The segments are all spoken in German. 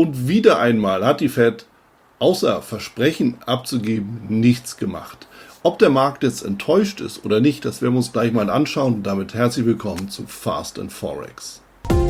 Und wieder einmal hat die Fed außer Versprechen abzugeben nichts gemacht. Ob der Markt jetzt enttäuscht ist oder nicht, das werden wir uns gleich mal anschauen. Und damit herzlich willkommen zu Fast and Forex.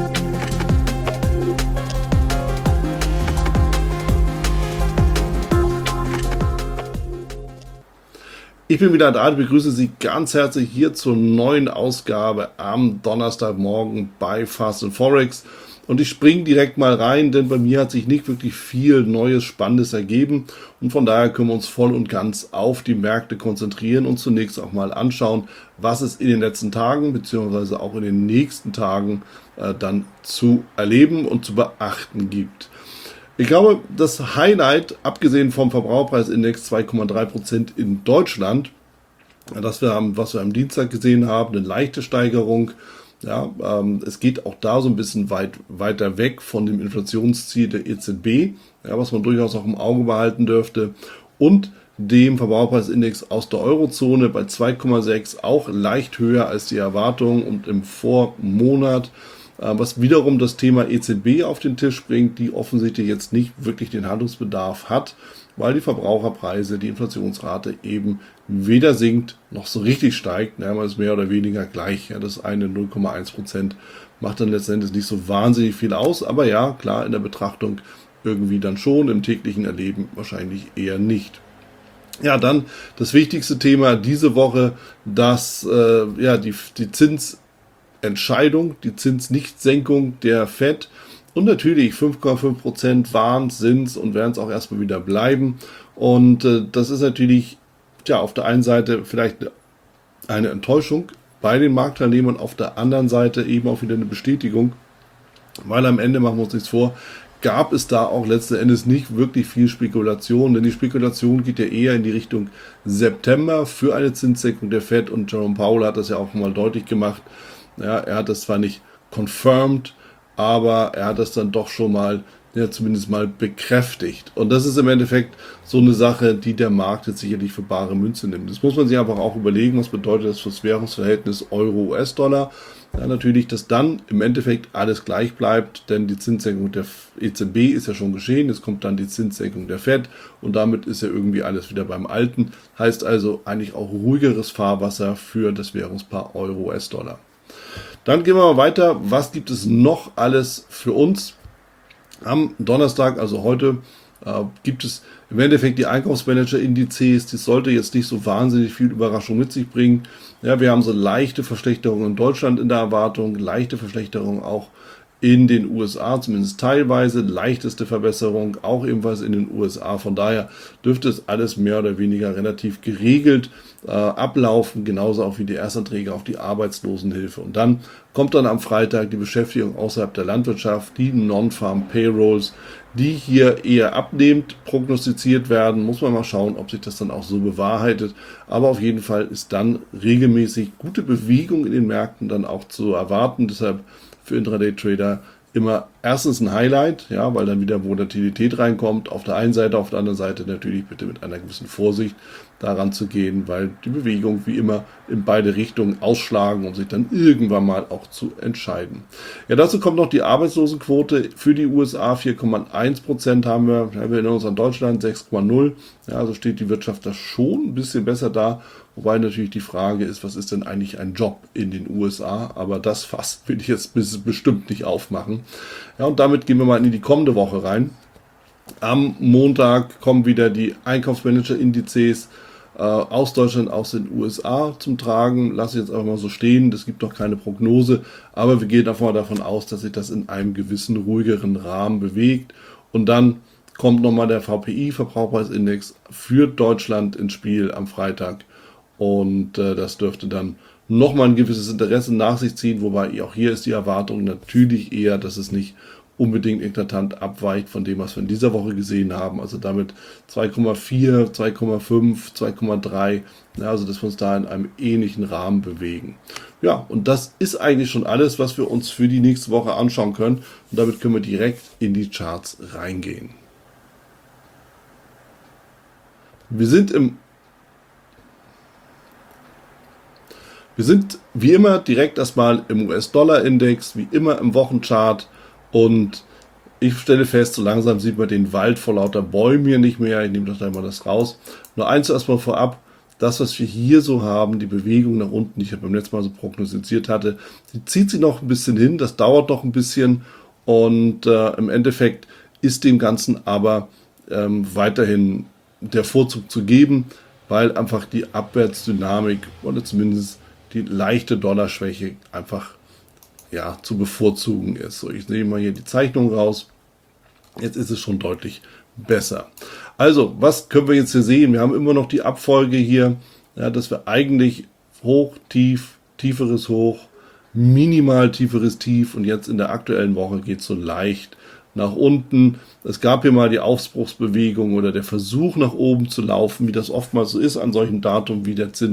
Ich bin wieder da, ich begrüße Sie ganz herzlich hier zur neuen Ausgabe am Donnerstagmorgen bei Fast and Forex. Und ich springe direkt mal rein, denn bei mir hat sich nicht wirklich viel Neues, Spannendes ergeben. Und von daher können wir uns voll und ganz auf die Märkte konzentrieren und zunächst auch mal anschauen, was es in den letzten Tagen bzw. auch in den nächsten Tagen dann zu erleben und zu beachten gibt. Ich glaube, das Highlight, abgesehen vom Verbraucherpreisindex 2,3% in Deutschland, was wir am Dienstag gesehen haben, eine leichte Steigerung. Ja, es geht auch da so ein bisschen weiter weg von dem Inflationsziel der EZB, ja, was man durchaus auch im Auge behalten dürfte, und dem Verbraucherpreisindex aus der Eurozone bei 2,6, auch leicht höher als die Erwartung und im Vormonat, was wiederum das Thema EZB auf den Tisch bringt, die offensichtlich jetzt nicht wirklich den Handlungsbedarf hat, weil die Verbraucherpreise, die Inflationsrate eben weder sinkt noch so richtig steigt. Ja, man ist mehr oder weniger gleich. Ja, das eine 0,1% macht dann letztendlich nicht so wahnsinnig viel aus, aber ja, klar, in der Betrachtung irgendwie dann schon, im täglichen Erleben wahrscheinlich eher nicht. Ja, dann das wichtigste Thema diese Woche, dass die Zinsentscheidung, die Zinsnichtsenkung der FED. Und natürlich 5,5% waren, sind es und werden es auch erstmal wieder bleiben. Und das ist natürlich auf der einen Seite vielleicht eine Enttäuschung bei den Marktteilnehmern, auf der anderen Seite eben auch wieder eine Bestätigung, weil am Ende, machen wir uns nichts vor, gab es da auch letzten Endes nicht wirklich viel Spekulation, denn die Spekulation geht ja eher in die Richtung September für eine Zinssenkung der FED, und Jerome Powell hat das ja auch mal deutlich gemacht. Ja, er hat das zwar nicht confirmed, aber er hat das dann doch schon mal, zumindest mal bekräftigt. Und das ist im Endeffekt so eine Sache, die der Markt jetzt sicherlich für bare Münze nimmt. Das muss man sich einfach auch überlegen, was bedeutet das für das Währungsverhältnis Euro-US-Dollar. Ja, natürlich, dass dann im Endeffekt alles gleich bleibt, denn die Zinssenkung der EZB ist ja schon geschehen, es kommt dann die Zinssenkung der FED und damit ist ja irgendwie alles wieder beim Alten. Heißt also eigentlich auch ruhigeres Fahrwasser für das Währungspaar Euro-US-Dollar. Dann gehen wir mal weiter. Was gibt es noch alles für uns? Am Donnerstag, also heute, gibt es im Endeffekt die Einkaufsmanager-Indizes. Die sollte jetzt nicht so wahnsinnig viel Überraschung mit sich bringen. Ja, wir haben so leichte Verschlechterungen in Deutschland in der Erwartung, leichte Verschlechterungen auch in den USA, zumindest teilweise, leichteste Verbesserung auch ebenfalls in den USA. Von daher dürfte es alles mehr oder weniger relativ geregelt ablaufen, genauso auch wie die Erstanträge auf die Arbeitslosenhilfe. Und dann kommt dann am Freitag die Beschäftigung außerhalb der Landwirtschaft, die Non-Farm Payrolls, die hier eher abnehmend prognostiziert werden. Muss man mal schauen, ob sich das dann auch so bewahrheitet. Aber auf jeden Fall ist dann regelmäßig gute Bewegung in den Märkten dann auch zu erwarten. Deshalb für Intraday-Trader immer erstens ein Highlight, ja, weil dann wieder Volatilität reinkommt. Auf der einen Seite, auf der anderen Seite natürlich bitte mit einer gewissen Vorsicht daran zu gehen, weil die Bewegung wie immer in beide Richtungen ausschlagen, um sich dann irgendwann mal auch zu entscheiden. Ja, dazu kommt noch die Arbeitslosenquote für die USA. 4,1% haben wir. Wir erinnern uns an Deutschland 6,0. Ja, also steht die Wirtschaft da schon ein bisschen besser da. Wobei natürlich die Frage ist, was ist denn eigentlich ein Job in den USA? Aber das Fass will ich jetzt bestimmt nicht aufmachen. Ja, und damit gehen wir mal in die kommende Woche rein. Am Montag kommen wieder die Einkaufsmanager-Indizes aus Deutschland, aus den USA zum Tragen. Lasse ich jetzt einfach mal so stehen. Es gibt noch keine Prognose, aber wir gehen einfach mal davon aus, dass sich das in einem gewissen ruhigeren Rahmen bewegt. Und dann kommt nochmal der VPI, Verbraucherpreisindex, für Deutschland ins Spiel am Freitag. Und das dürfte dann nochmal ein gewisses Interesse nach sich ziehen, wobei auch hier ist die Erwartung natürlich eher, dass es nicht unbedingt eklatant abweicht von dem, was wir in dieser Woche gesehen haben. Also damit 2,4, 2,5, 2,3, also dass wir uns da in einem ähnlichen Rahmen bewegen. Ja, und das ist eigentlich schon alles, was wir uns für die nächste Woche anschauen können. Und damit können wir direkt in die Charts reingehen. Wir sind wie immer direkt erstmal im US-Dollar-Index, wie immer im Wochenchart, und ich stelle fest, so langsam sieht man den Wald vor lauter Bäumen hier nicht mehr. Ich nehme doch gleich mal das raus. Nur eins erstmal vorab. Das, was wir hier so haben, die Bewegung nach unten, die ich ja beim letzten Mal so prognostiziert hatte, die zieht sich noch ein bisschen hin. Das dauert noch ein bisschen. Und im Endeffekt ist dem Ganzen aber weiterhin der Vorzug zu geben, weil einfach die Abwärtsdynamik oder zumindest die leichte Dollarschwäche einfach zu bevorzugen ist. So, ich nehme mal hier die Zeichnung raus. Jetzt ist es schon deutlich besser. Also, was können wir jetzt hier sehen? Wir haben immer noch die Abfolge hier, dass wir eigentlich hoch, tief, tieferes Hoch, minimal tieferes Tief und jetzt in der aktuellen Woche geht es so leicht nach unten. Es gab hier mal die Aufbruchsbewegung oder der Versuch nach oben zu laufen, wie das oftmals so ist an solchen Datum wie der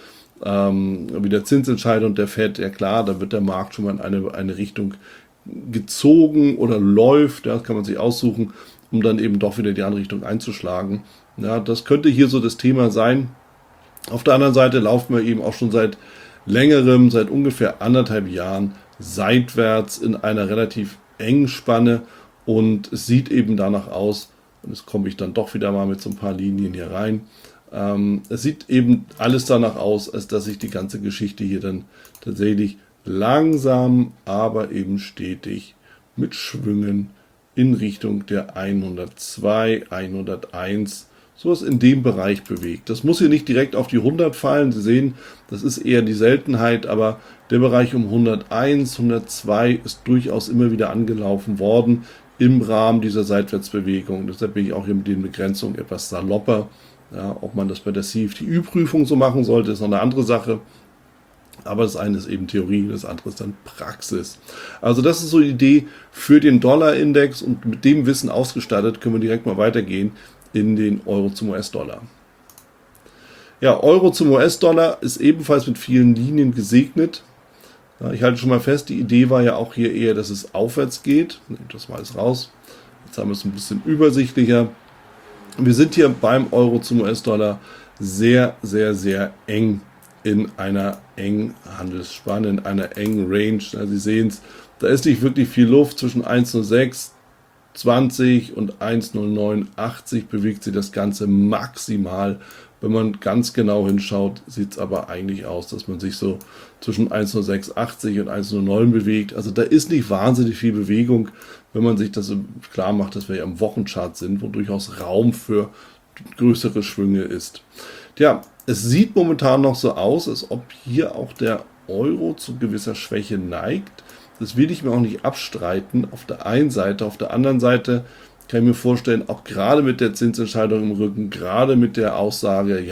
Zinsentscheidung der Fed. Ja klar, da wird der Markt schon mal in eine Richtung gezogen oder läuft, das kann man sich aussuchen, um dann eben doch wieder die andere Richtung einzuschlagen. Ja, das könnte hier so das Thema sein. Auf der anderen Seite laufen wir eben auch schon seit längerem, seit ungefähr 1,5 Jahren seitwärts in einer relativ engen Spanne und es sieht eben danach aus, und jetzt komme ich dann doch wieder mal mit so ein paar Linien hier rein, es sieht eben alles danach aus, als dass sich die ganze Geschichte hier dann tatsächlich langsam, aber eben stetig mit Schwüngen in Richtung der 102, 101, sowas in dem Bereich bewegt. Das muss hier nicht direkt auf die 100 fallen. Sie sehen, das ist eher die Seltenheit, aber der Bereich um 101, 102 ist durchaus immer wieder angelaufen worden im Rahmen dieser Seitwärtsbewegung. Deshalb bin ich auch hier mit den Begrenzungen etwas salopper. Ja, ob man das bei der CFTÜ-Prüfung so machen sollte, ist noch eine andere Sache. Aber das eine ist eben Theorie, das andere ist dann Praxis. Also das ist so die Idee für den Dollar-Index und mit dem Wissen ausgestattet können wir direkt mal weitergehen in den Euro zum US-Dollar. Ja, Euro zum US-Dollar ist ebenfalls mit vielen Linien gesegnet. Ja, ich halte schon mal fest, die Idee war ja auch hier eher, dass es aufwärts geht. Nehmt das mal alles raus. Jetzt haben wir es ein bisschen übersichtlicher. Wir sind hier beim Euro zum US-Dollar sehr, sehr, sehr eng in einer engen Handelsspanne, in einer engen Range. Ja, Sie sehen es, da ist nicht wirklich viel Luft. Zwischen 1,0620 und 1,0980 bewegt sich das Ganze maximal. Wenn man ganz genau hinschaut, sieht es aber eigentlich aus, dass man sich so zwischen 1,0680 und 1,09 bewegt. Also da ist nicht wahnsinnig viel Bewegung, wenn man sich das klar macht, dass wir ja im Wochenchart sind, wo durchaus Raum für größere Schwünge ist. Tja, es sieht momentan noch so aus, als ob hier auch der Euro zu gewisser Schwäche neigt. Das will ich mir auch nicht abstreiten auf der einen Seite. Auf der anderen Seite kann ich mir vorstellen, auch gerade mit der Zinsentscheidung im Rücken, gerade mit der Aussage,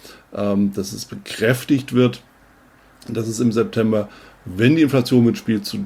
dass es bekräftigt wird, dass es im September, wenn die Inflation mitspielt, zu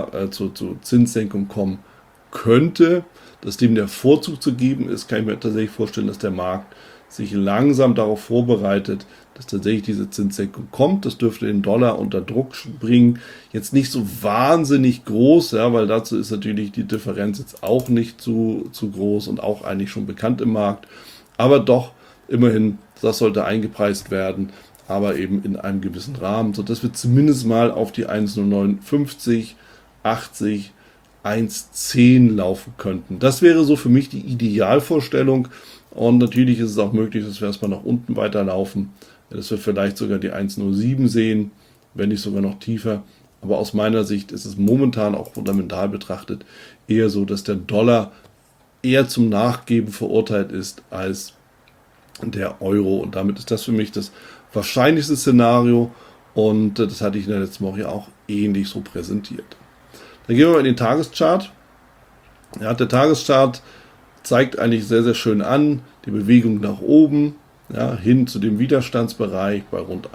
Zinssenkung kommen könnte, dass dem der Vorzug zu geben ist, kann ich mir tatsächlich vorstellen, dass der Markt sich langsam darauf vorbereitet, dass tatsächlich diese Zinssenkung kommt. Das dürfte den Dollar unter Druck bringen. Jetzt nicht so wahnsinnig groß, weil dazu ist natürlich die Differenz jetzt auch nicht zu groß und auch eigentlich schon bekannt im Markt. Aber doch, immerhin, das sollte eingepreist werden, aber eben in einem gewissen Rahmen, sodass wir zumindest mal auf die 1,0950, 80, 1,10 laufen könnten. Das wäre so für mich die Idealvorstellung. Und natürlich ist es auch möglich, dass wir erstmal nach unten weiterlaufen, dass wir vielleicht sogar die 1,07 sehen, wenn nicht sogar noch tiefer. Aber aus meiner Sicht ist es momentan auch fundamental betrachtet eher so, dass der Dollar eher zum Nachgeben verurteilt ist als der Euro. Und damit ist das für mich das wahrscheinlichste Szenario. Und das hatte ich in der letzten Woche ja auch ähnlich so präsentiert. Dann gehen wir mal in den Tageschart. Ja, der Tageschart zeigt eigentlich sehr, sehr schön an, die Bewegung nach oben, hin zu dem Widerstandsbereich bei rund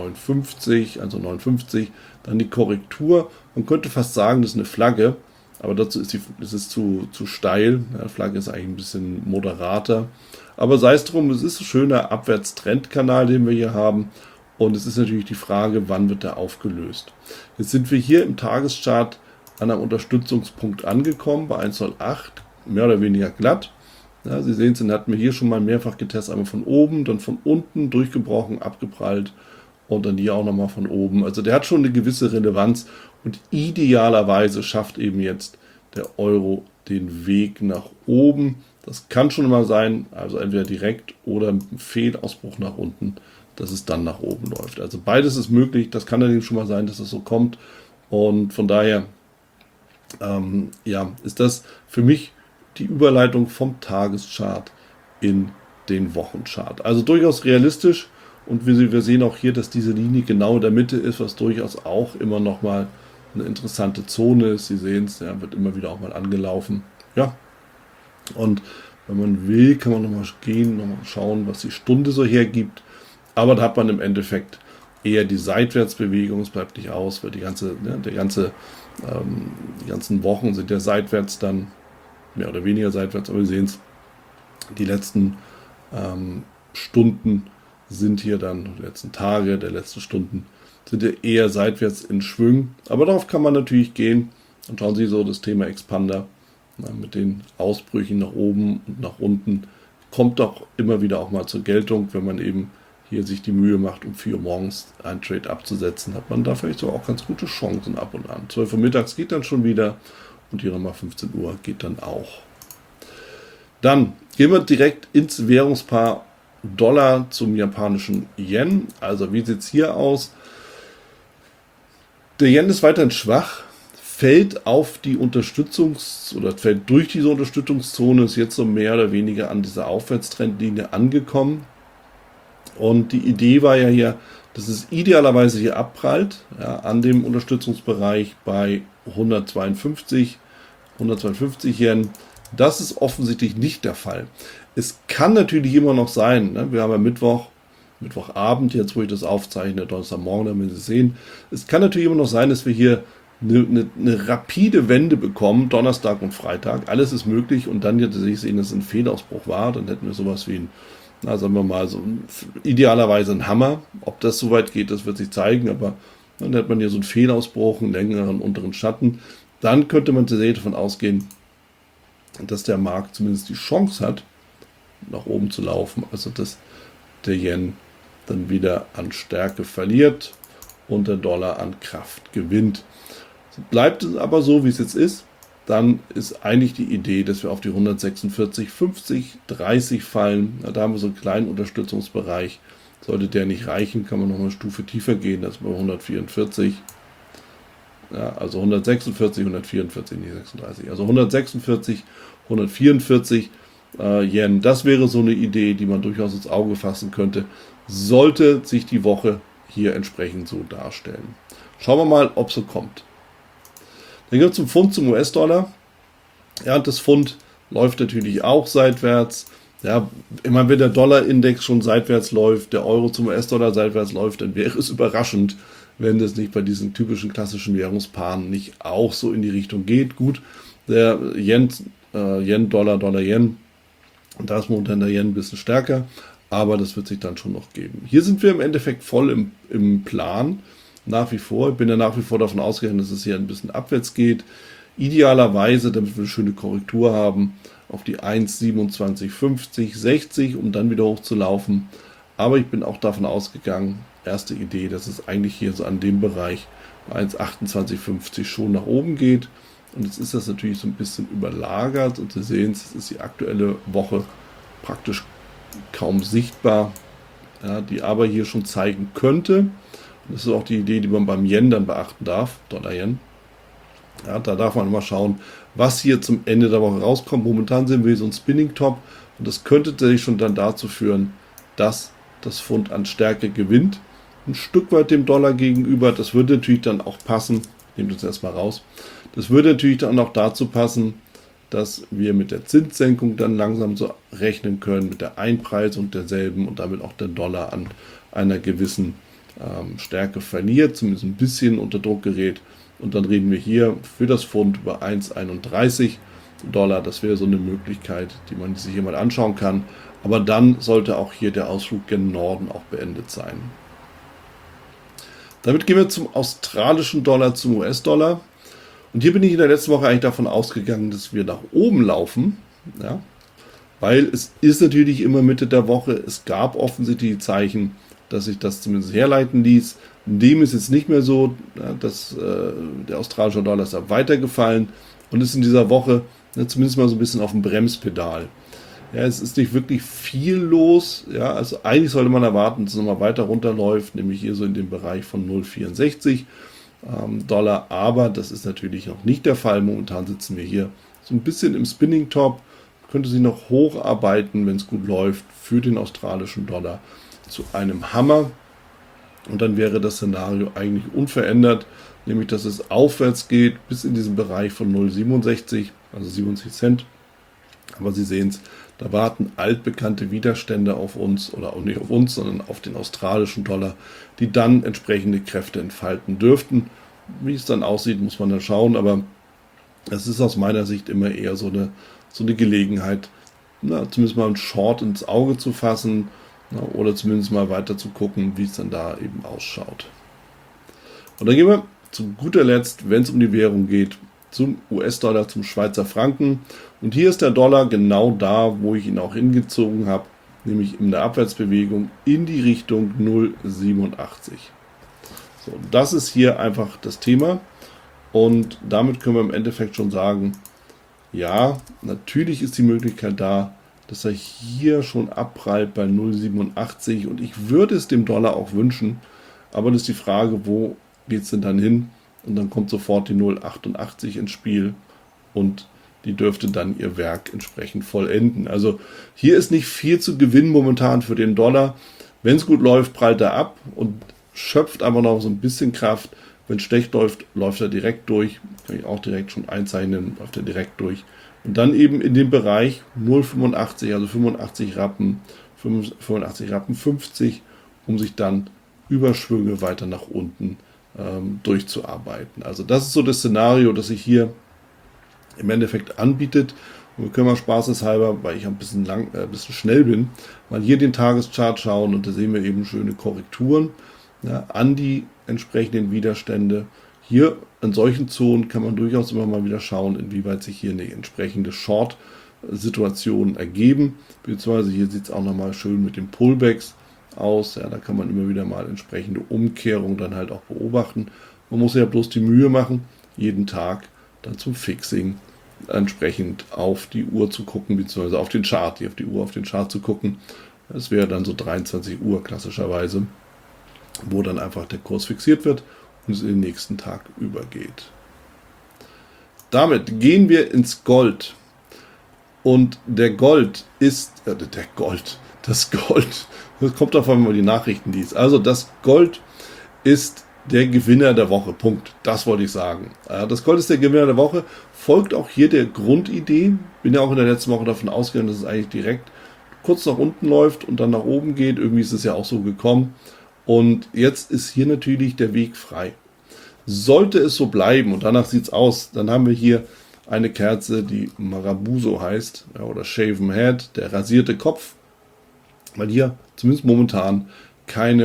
1,59, also 59, dann die Korrektur. Man könnte fast sagen, das ist eine Flagge, aber dazu ist es zu steil. Ja, Flagge ist eigentlich ein bisschen moderater. Aber sei es drum, es ist ein schöner Abwärtstrendkanal, den wir hier haben. Und es ist natürlich die Frage, wann wird der aufgelöst. Jetzt sind wir hier im Tageschart an einem Unterstützungspunkt angekommen, bei 1,08, mehr oder weniger glatt. Ja, Sie sehen es, den hatten wir hier schon mal mehrfach getestet, einmal von oben, dann von unten durchgebrochen, abgeprallt und dann hier auch nochmal von oben. Also der hat schon eine gewisse Relevanz und idealerweise schafft eben jetzt der Euro den Weg nach oben. Das kann schon mal sein, also entweder direkt oder mit einem Fehlausbruch nach unten, dass es dann nach oben läuft. Also beides ist möglich. Das kann allerdings schon mal sein, dass es so kommt. Und von daher ist das für mich die Überleitung vom Tageschart in den Wochenchart. Also durchaus realistisch, und wir sehen auch hier, dass diese Linie genau in der Mitte ist, was durchaus auch immer noch mal eine interessante Zone ist. Sie sehen es, wird immer wieder auch mal angelaufen. Ja, und wenn man will, kann man nochmal gehen, nochmal schauen, was die Stunde so hergibt. Aber da hat man im Endeffekt eher die Seitwärtsbewegung, es bleibt nicht aus, weil die ganzen Wochen sind ja seitwärts dann, mehr oder weniger seitwärts, aber wir sehen es, die letzten Stunden sind hier dann, die letzten Tage der letzten Stunden sind ja eher seitwärts in Schwüngen. Aber darauf kann man natürlich gehen. Und schauen Sie so, das Thema Expander mit den Ausbrüchen nach oben und nach unten kommt doch immer wieder auch mal zur Geltung, wenn man eben hier sich die Mühe macht, um 4 Uhr morgens einen Trade abzusetzen, hat man da vielleicht so auch ganz gute Chancen ab und an. 12 Uhr mittags geht dann schon wieder und hier nochmal 15 Uhr geht dann auch. Dann gehen wir direkt ins Währungspaar Dollar zum japanischen Yen. Also wie sieht es hier aus? Der Yen ist weiterhin schwach, fällt durch diese Unterstützungszone, ist jetzt so mehr oder weniger an dieser Aufwärtstrendlinie angekommen. Und die Idee war ja hier, dass es idealerweise hier abprallt, an dem Unterstützungsbereich bei 152 Yen. Das ist offensichtlich nicht der Fall. Es kann natürlich immer noch sein, wir haben ja Mittwochabend, jetzt wo ich das aufzeichne, Donnerstagmorgen, damit Sie es sehen. Es kann natürlich immer noch sein, dass wir hier eine rapide Wende bekommen, Donnerstag und Freitag. Alles ist möglich und dann jetzt sehen, dass es ein Fehlausbruch war. Dann hätten wir sowas wie sagen wir mal, so idealerweise ein Hammer. Ob das so weit geht, das wird sich zeigen, aber dann hat man hier so einen Fehlausbruch, einen längeren unteren Schatten. Dann könnte man davon ausgehen, dass der Markt zumindest die Chance hat, nach oben zu laufen, also dass der Yen dann wieder an Stärke verliert und der Dollar an Kraft gewinnt. Bleibt es aber so, wie es jetzt ist, dann ist eigentlich die Idee, dass wir auf die 146,50, 30 fallen. Da haben wir so einen kleinen Unterstützungsbereich. Sollte der nicht reichen, kann man noch eine Stufe tiefer gehen, das ist bei 144. Ja, also 146, 144, nicht 36. Also 146, 144 Yen. Das wäre so eine Idee, die man durchaus ins Auge fassen könnte. Sollte sich die Woche hier entsprechend so darstellen. Schauen wir mal, ob es so kommt. Dann gehen wir zum Pfund, zum US-Dollar. Ja, das Pfund läuft natürlich auch seitwärts. Ja, immer wenn der Dollar-Index schon seitwärts läuft, der Euro zum US-Dollar seitwärts läuft, dann wäre es überraschend, wenn das nicht bei diesen typischen klassischen Währungspaaren nicht auch so in die Richtung geht. Gut, der Yen-Dollar, Dollar-Yen, da ist momentan der Yen ein bisschen stärker, aber das wird sich dann schon noch geben. Hier sind wir im Endeffekt voll im Plan. Nach wie vor. Ich bin ja nach wie vor davon ausgegangen, dass es hier ein bisschen abwärts geht. Idealerweise, damit wir eine schöne Korrektur haben, auf die 1,2750, 60, um dann wieder hochzulaufen. Aber ich bin auch davon ausgegangen, erste Idee, dass es eigentlich hier so an dem Bereich 1,2850 schon nach oben geht. Und jetzt ist das natürlich so ein bisschen überlagert. Und Sie sehen, es ist die aktuelle Woche praktisch kaum sichtbar, die aber hier schon zeigen könnte. Das ist auch die Idee, die man beim Yen dann beachten darf, Dollar-Yen. Ja, da darf man immer schauen, was hier zum Ende der Woche rauskommt. Momentan sehen wir so einen Spinning-Top und das könnte tatsächlich schon dann dazu führen, dass das Pfund an Stärke gewinnt. Ein Stück weit dem Dollar gegenüber. Das würde natürlich dann auch passen. Nehmt uns erstmal raus. Das würde natürlich dann auch dazu passen, dass wir mit der Zinssenkung dann langsam so rechnen können, mit der Einpreisung derselben und damit auch der Dollar an einer gewissen Stärke verliert, zumindest ein bisschen unter Druck gerät. Und dann reden wir hier für das Pfund über 1,31 $. Das wäre so eine Möglichkeit, die man sich hier mal anschauen kann. Aber dann sollte auch hier der Ausflug gen Norden auch beendet sein. Damit gehen wir zum australischen Dollar, zum US-Dollar. Und hier bin ich in der letzten Woche eigentlich davon ausgegangen, dass wir nach oben laufen. Ja, weil es ist natürlich immer Mitte der Woche. Es gab offensichtlich die Zeichen, dass sich das zumindest herleiten ließ. Dem ist jetzt nicht mehr so, dass der australische Dollar ist da weitergefallen, und ist in dieser Woche zumindest mal so ein bisschen auf dem Bremspedal. Ja, es ist nicht wirklich viel los. Ja, also eigentlich sollte man erwarten, dass es nochmal weiter runterläuft, nämlich hier so in dem Bereich von 0,64 Dollar. Aber das ist natürlich noch nicht der Fall. Momentan sitzen wir hier so ein bisschen im Spinning Top. Könnte sich noch hocharbeiten, wenn es gut läuft, für den australischen Dollar zu einem Hammer. Und dann wäre das Szenario eigentlich unverändert, nämlich dass es aufwärts geht bis in diesen Bereich von 0,67, also 77 Cent. Aber Sie sehen es, da warten altbekannte Widerstände auf uns, oder auch nicht auf uns, sondern auf den australischen Dollar, die dann entsprechende Kräfte entfalten dürften. Wie es dann aussieht, muss man dann schauen, aber es ist aus meiner Sicht immer eher so eine Gelegenheit, zumindest mal einen Short ins Auge zu fassen, oder zumindest mal weiter zu gucken, wie es dann da eben ausschaut. Und dann gehen wir zu guter Letzt, wenn es um die Währung geht, zum US-Dollar, zum Schweizer Franken. Und hier ist der Dollar genau da, wo ich ihn auch hingezogen habe, nämlich in der Abwärtsbewegung in die Richtung 0,87. So, das ist hier einfach das Thema. Und damit können wir im Endeffekt schon sagen, ja, natürlich ist die Möglichkeit da, dass er hier schon abprallt bei 0,87 und ich würde es dem Dollar auch wünschen, aber das ist die Frage, wo geht es denn dann hin? Und dann kommt sofort die 0,88 ins Spiel und die dürfte dann ihr Werk entsprechend vollenden. Also hier ist nicht viel zu gewinnen momentan für den Dollar. Wenn es gut läuft, prallt er ab und schöpft aber noch so ein bisschen Kraft. Wenn es schlecht läuft, läuft er direkt durch. Kann ich auch direkt schon einzeichnen, läuft er direkt durch. Und dann eben in dem Bereich 0,85, also 85 Rappen, 85 Rappen 50, um sich dann über Schwünge weiter nach unten durchzuarbeiten. Also das ist so das Szenario, das sich hier im Endeffekt anbietet. Und wir können mal spaßeshalber, weil ich ein bisschen schnell bin, mal hier den Tageschart schauen und da sehen wir eben schöne Korrekturen an die entsprechenden Widerstände. Hier in solchen Zonen kann man durchaus immer mal wieder schauen, inwieweit sich hier eine entsprechende Short-Situation ergeben. Beziehungsweise hier sieht es auch nochmal schön mit den Pullbacks aus. Ja, da kann man immer wieder mal entsprechende Umkehrungen dann halt auch beobachten. Man muss ja bloß die Mühe machen, jeden Tag dann zum Fixing entsprechend auf die Uhr zu gucken, beziehungsweise auf den Chart, auf die Uhr, auf den Chart zu gucken. Das wäre dann so 23 Uhr klassischerweise, wo dann einfach der Kurs fixiert wird und es in den nächsten Tag übergeht. Damit gehen wir ins Gold. Und das Gold, das kommt davon, wenn man die Nachrichten liest. Also das Gold ist der Gewinner der Woche. Punkt. Das wollte ich sagen. Das Gold ist der Gewinner der Woche. Folgt auch hier der Grundidee. Bin ja auch in der letzten Woche davon ausgegangen, dass es eigentlich direkt kurz nach unten läuft und dann nach oben geht. Irgendwie ist es ja auch so gekommen. Und jetzt ist hier natürlich der Weg frei. Sollte es so bleiben, und danach sieht es aus, dann haben wir hier eine Kerze, die Marabuso heißt, oder Shaven Head, der rasierte Kopf, weil hier zumindest momentan kein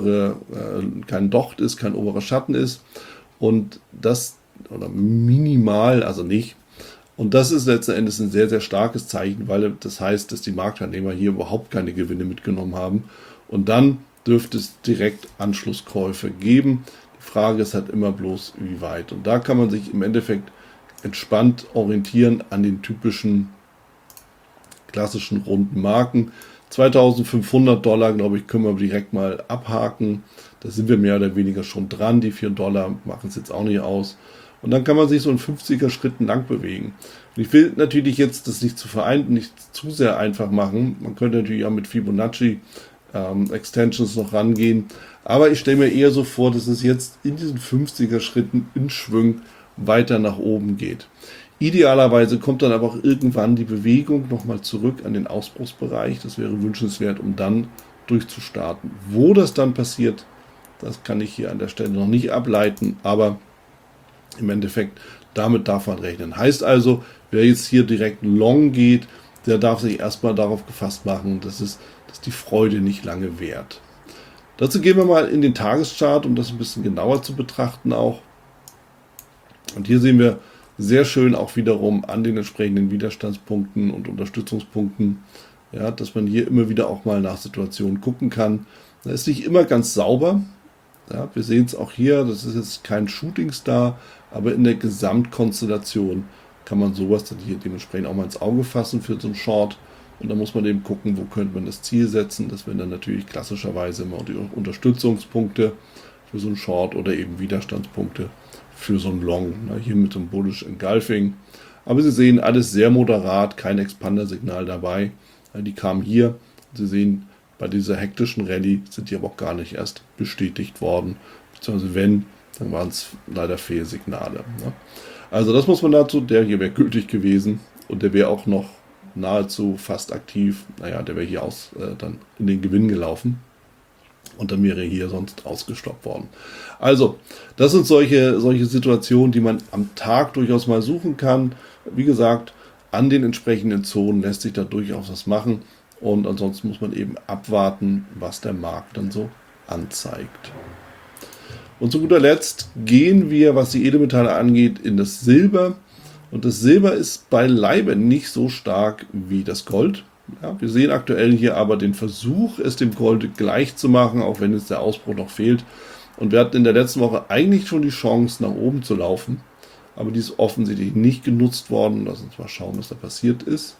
Docht ist, kein oberer Schatten ist und das, oder minimal, also nicht. Und das ist letzten Endes ein sehr, sehr starkes Zeichen, weil das heißt, dass die Marktteilnehmer hier überhaupt keine Gewinne mitgenommen haben. Und dann dürfte es direkt Anschlusskäufe geben. Die Frage ist halt immer bloß, wie weit. Und da kann man sich im Endeffekt entspannt orientieren an den typischen klassischen runden Marken. 2.500 Dollar, glaube ich, können wir direkt mal abhaken. Da sind wir mehr oder weniger schon dran. Die 4 Dollar machen es jetzt auch nicht aus. Und dann kann man sich so in 50er Schritten lang bewegen. Und ich will natürlich jetzt das nicht zu vereinten, nicht zu sehr einfach machen. Man könnte natürlich auch mit Fibonacci Extensions noch rangehen. Aber ich stelle mir eher so vor, dass es jetzt in diesen 50er Schritten in Schwung weiter nach oben geht. Idealerweise kommt dann aber auch irgendwann die Bewegung nochmal zurück an den Ausbruchsbereich. Das wäre wünschenswert, um dann durchzustarten. Wo das dann passiert, das kann ich hier an der Stelle noch nicht ableiten, aber im Endeffekt, damit darf man rechnen. Heißt also, wer jetzt hier direkt long geht, der darf sich erstmal darauf gefasst machen, dass die Freude nicht lange währt. Dazu gehen wir mal in den Tageschart, um das ein bisschen genauer zu betrachten auch. Und hier sehen wir sehr schön auch wiederum an den entsprechenden Widerstandspunkten und Unterstützungspunkten, ja, dass man hier immer wieder auch mal nach Situationen gucken kann. Da ist nicht immer ganz sauber. Ja, wir sehen es auch hier, das ist jetzt kein Shooting Star, aber in der Gesamtkonstellation kann man sowas dann hier dementsprechend auch mal ins Auge fassen für so einen Short. Und dann muss man eben gucken, wo könnte man das Ziel setzen. Das wären dann natürlich klassischerweise immer die Unterstützungspunkte für so einen Short oder eben Widerstandspunkte für so einen Long. Hier mit so einem Bullish Engulfing. Aber Sie sehen, alles sehr moderat, kein Expander-Signal dabei. Die kamen hier. Sie sehen, bei dieser hektischen Rallye sind die aber auch gar nicht erst bestätigt worden. Beziehungsweise wenn, dann waren es leider Fehlsignale. Also das muss man dazu, der hier wäre gültig gewesen und der wäre auch noch nahezu fast aktiv. Naja, der wäre hier dann in den Gewinn gelaufen und dann wäre hier sonst ausgestoppt worden. Also, das sind solche Situationen, die man am Tag durchaus mal suchen kann. Wie gesagt, an den entsprechenden Zonen lässt sich da durchaus was machen und ansonsten muss man eben abwarten, was der Markt dann so anzeigt. Und zu guter Letzt gehen wir, was die Edelmetalle angeht, in das Silber. Und das Silber ist beileibe nicht so stark wie das Gold. Ja, wir sehen aktuell hier aber den Versuch, es dem Gold gleich zu machen, auch wenn jetzt der Ausbruch noch fehlt. Und wir hatten in der letzten Woche eigentlich schon die Chance, nach oben zu laufen. Aber die ist offensichtlich nicht genutzt worden. Lass uns mal schauen, was da passiert ist.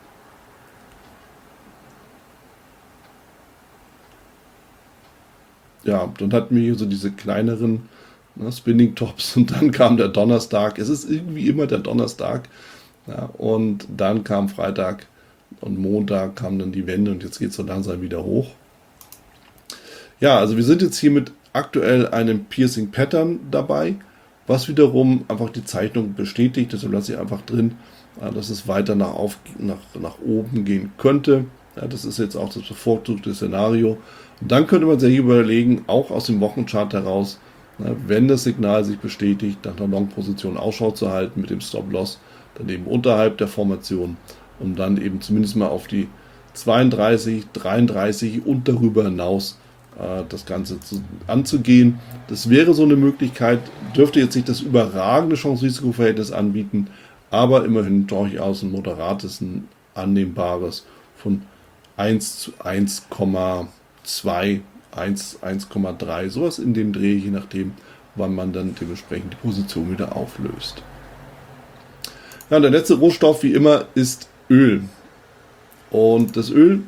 Ja, dann hatten wir hier so diese kleineren Spinning Tops und dann kam der Donnerstag. Es ist irgendwie immer der Donnerstag. Ja, und dann kam Freitag und Montag kam dann die Wende und jetzt geht es so langsam wieder hoch. Ja, also wir sind jetzt hier mit aktuell einem Piercing Pattern dabei, was wiederum einfach die Zeichnung bestätigt. Deshalb lasse ich einfach drin, dass es weiter nach oben gehen könnte. Ja, das ist jetzt auch das bevorzugte Szenario. Und dann könnte man sich überlegen, auch aus dem Wochenchart heraus, wenn das Signal sich bestätigt, nach einer Long-Position Ausschau zu halten mit dem Stop-Loss, dann eben unterhalb der Formation, um dann eben zumindest mal auf die 32, 33 und darüber hinaus das Ganze anzugehen. Das wäre so eine Möglichkeit, dürfte jetzt nicht das überragende Chance-Risiko-Verhältnis anbieten, aber immerhin durchaus ein moderates, ein annehmbares von 1 zu 1,2, 1,3, sowas in dem Dreh, je nachdem, wann man dann dementsprechend die Position wieder auflöst. Ja, und der letzte Rohstoff, wie immer, ist Öl. Und das Öl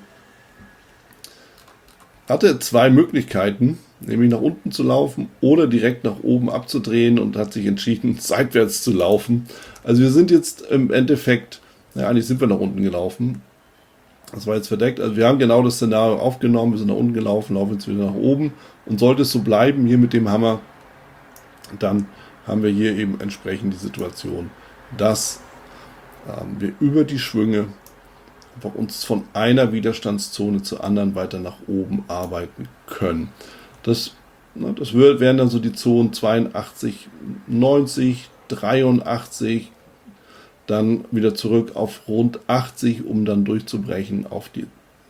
hatte zwei Möglichkeiten, nämlich nach unten zu laufen oder direkt nach oben abzudrehen und hat sich entschieden, seitwärts zu laufen. Also wir sind jetzt im Endeffekt, ja, eigentlich sind wir nach unten gelaufen. Das war jetzt verdeckt. Also wir haben genau das Szenario aufgenommen, wir sind nach unten gelaufen, laufen jetzt wieder nach oben. Und sollte es so bleiben hier mit dem Hammer, dann haben wir hier eben entsprechend die Situation, dass wir über die Schwünge einfach uns von einer Widerstandszone zur anderen weiter nach oben arbeiten können. Das wären dann so die Zonen 82, 90, 83, dann wieder zurück auf rund 80, um dann durchzubrechen auf die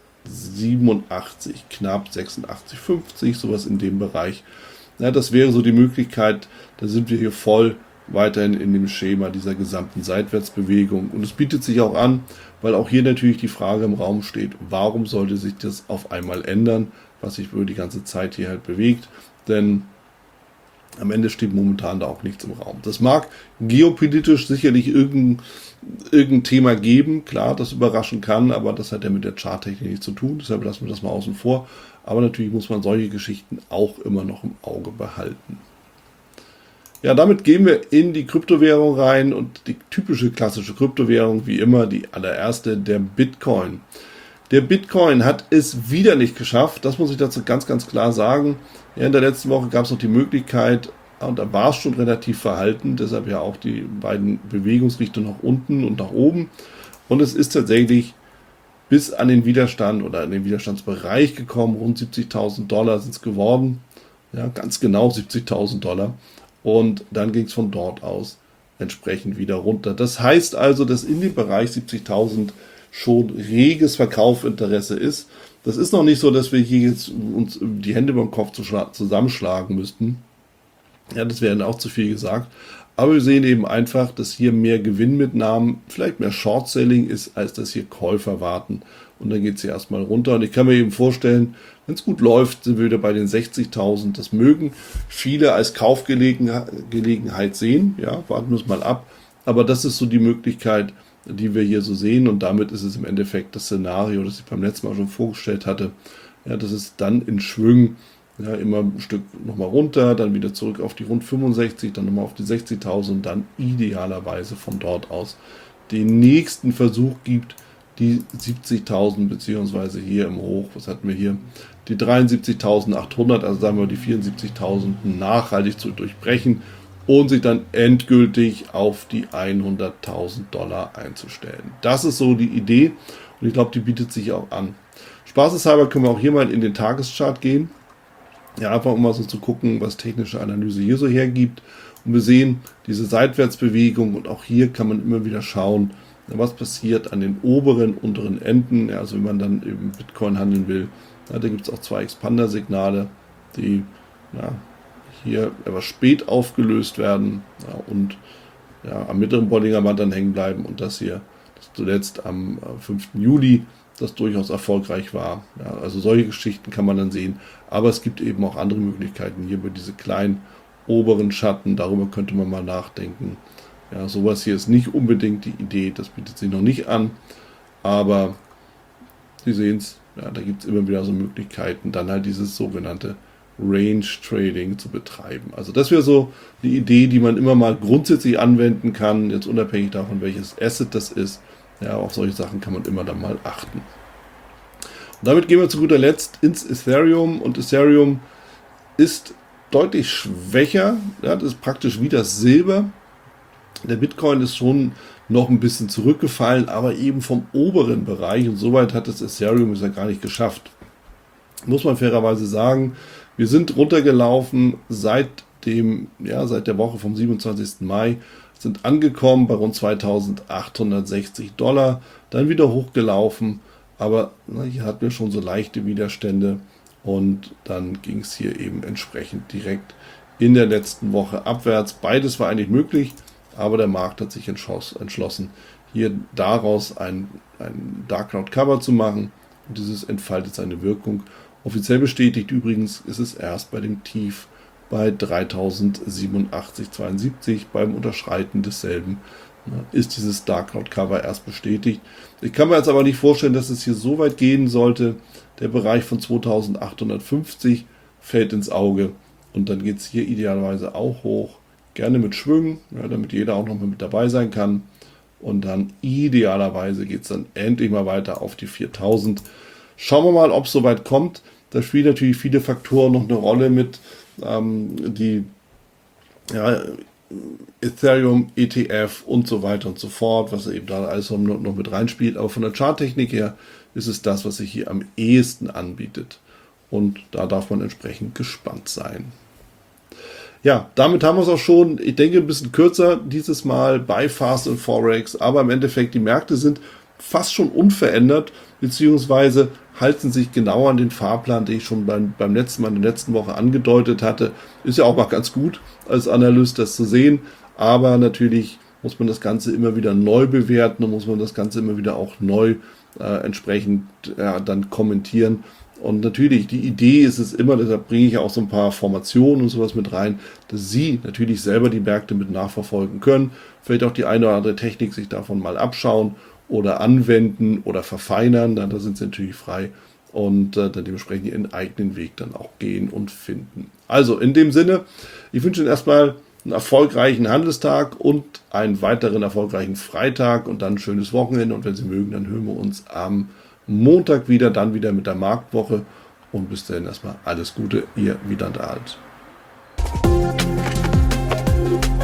87, knapp 86, 50, sowas in dem Bereich. Ja, das wäre so die Möglichkeit, da sind wir hier voll weiterhin in dem Schema dieser gesamten Seitwärtsbewegung. Und es bietet sich auch an, weil auch hier natürlich die Frage im Raum steht, warum sollte sich das auf einmal ändern, was sich über die ganze Zeit hier halt bewegt, denn am Ende steht momentan da auch nichts im Raum. Das mag geopolitisch sicherlich irgendein Thema geben, klar, das überraschen kann, aber das hat ja mit der Charttechnik nichts zu tun, deshalb lassen wir das mal außen vor. Aber natürlich muss man solche Geschichten auch immer noch im Auge behalten. Ja, damit gehen wir in die Kryptowährung rein und die typische klassische Kryptowährung, wie immer, die allererste, der Bitcoin. Der Bitcoin hat es wieder nicht geschafft, das muss ich dazu ganz, ganz klar sagen. Ja, in der letzten Woche gab es noch die Möglichkeit, und da war es schon relativ verhalten, deshalb ja auch die beiden Bewegungsrichtungen nach unten und nach oben. Und es ist tatsächlich bis an den Widerstand oder an den Widerstandsbereich gekommen, rund 70.000 Dollar sind es geworden. Ja, ganz genau 70.000 Dollar. Und dann ging es von dort aus entsprechend wieder runter. Das heißt also, dass in dem Bereich 70.000 schon reges Verkaufinteresse ist. Das ist noch nicht so, dass wir hier jetzt uns die Hände beim Kopf zusammenschlagen müssten. Ja, das wäre auch zu viel gesagt. Aber wir sehen eben einfach, dass hier mehr Gewinnmitnahmen, vielleicht mehr Short-Selling ist, als dass hier Käufer warten. Und dann geht es hier erstmal runter. Und ich kann mir eben vorstellen, wenn es gut läuft, sind wir wieder bei den 60.000. Das mögen viele als Kaufgelegenheit sehen. Ja, warten wir es mal ab. Aber das ist so die Möglichkeit, die wir hier so sehen, und damit ist es im Endeffekt das Szenario, das ich beim letzten Mal schon vorgestellt hatte, ja, dass es dann in Schwüngen, ja, immer ein Stück nochmal runter, dann wieder zurück auf die rund 65, dann nochmal auf die 60.000 und dann idealerweise von dort aus den nächsten Versuch gibt, die 70.000, beziehungsweise hier im Hoch, was hatten wir hier, die 73.800, also sagen wir die 74.000 nachhaltig zu durchbrechen und sich dann endgültig auf die $100.000 einzustellen. Das ist so die Idee, und ich glaube, die bietet sich auch an. Spaßeshalber können wir auch hier mal in den Tageschart gehen. Ja, einfach um mal so zu gucken, was technische Analyse hier so hergibt. Und wir sehen diese Seitwärtsbewegung, und auch hier kann man immer wieder schauen, was passiert an den oberen, unteren Enden. Ja, also wenn man dann eben Bitcoin handeln will, ja, da gibt es auch zwei Expander-Signale, die hier etwas spät aufgelöst werden, und am mittleren Bollinger Band dann hängen bleiben, und das hier, das zuletzt am 5. Juli, das durchaus erfolgreich war. Ja, also solche Geschichten kann man dann sehen, aber es gibt eben auch andere Möglichkeiten hier über diese kleinen oberen Schatten, darüber könnte man mal nachdenken. Ja, sowas hier ist nicht unbedingt die Idee, das bietet sich noch nicht an, aber Sie sehen es, ja, da gibt es immer wieder so Möglichkeiten, dann halt dieses sogenannte Range Trading zu betreiben. Also das wäre so die Idee, die man immer mal grundsätzlich anwenden kann, jetzt unabhängig davon, welches Asset das ist. Ja, auf solche Sachen kann man immer dann mal achten. Und damit gehen wir zu guter Letzt ins Ethereum, und Ethereum ist deutlich schwächer. Ja, das ist praktisch wie das Silber. Der Bitcoin ist schon noch ein bisschen zurückgefallen, aber eben vom oberen Bereich, und soweit hat das Ethereum es ja gar nicht geschafft. Muss man fairerweise sagen, wir sind runtergelaufen seit der Woche vom 27. Mai, sind angekommen bei rund $2.860, dann wieder hochgelaufen, aber hier hatten wir schon so leichte Widerstände, und dann ging es hier eben entsprechend direkt in der letzten Woche abwärts. Beides war eigentlich möglich, aber der Markt hat sich entschlossen, hier daraus ein Dark Cloud Cover zu machen, und dieses entfaltet seine Wirkung. Offiziell bestätigt übrigens ist es erst bei dem Tief bei 3.087,72, beim Unterschreiten desselben ist dieses Dark Cloud Cover erst bestätigt. Ich kann mir jetzt aber nicht vorstellen, dass es hier so weit gehen sollte. Der Bereich von 2.850 fällt ins Auge, und dann geht es hier idealerweise auch hoch, gerne mit Schwüngen, ja, damit jeder auch noch mal mit dabei sein kann, und dann idealerweise geht es dann endlich mal weiter auf die 4.000. Schauen wir mal, ob es soweit kommt. Da spielen natürlich viele Faktoren noch eine Rolle mit, die Ethereum, ETF und so weiter und so fort, was eben da alles noch mit reinspielt. Aber von der Charttechnik her ist es das, was sich hier am ehesten anbietet. Und da darf man entsprechend gespannt sein. Ja, damit haben wir es auch schon. Ich denke, ein bisschen kürzer dieses Mal bei Fast and Forex, aber im Endeffekt, die Märkte sind fast schon unverändert, beziehungsweise halten sich genau an den Fahrplan, den ich schon beim letzten Mal in der letzten Woche angedeutet hatte. Ist ja auch mal ganz gut, als Analyst das zu sehen, aber natürlich muss man das Ganze immer wieder neu bewerten, und muss man das Ganze immer wieder auch neu entsprechend dann kommentieren. Und natürlich, die Idee ist es immer, deshalb bringe ich auch so ein paar Formationen und sowas mit rein, dass Sie natürlich selber die Märkte mit nachverfolgen können, vielleicht auch die eine oder andere Technik sich davon mal abschauen oder anwenden oder verfeinern, da sind Sie natürlich frei, und dann dementsprechend Ihren eigenen Weg dann auch gehen und finden. Also in dem Sinne, ich wünsche Ihnen erstmal einen erfolgreichen Handelstag und einen weiteren erfolgreichen Freitag und dann ein schönes Wochenende, und wenn Sie mögen, dann hören wir uns am Montag dann wieder mit der Marktwoche, und bis dahin erstmal alles Gute, Ihr Wieland Alt.